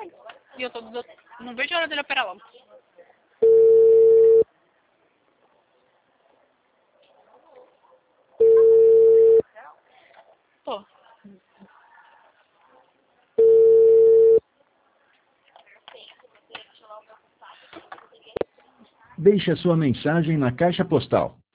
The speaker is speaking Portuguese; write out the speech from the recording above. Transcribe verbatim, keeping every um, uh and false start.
E eu tô do... não vejo a hora dele operar logo. Tô. Deixe a sua mensagem na caixa postal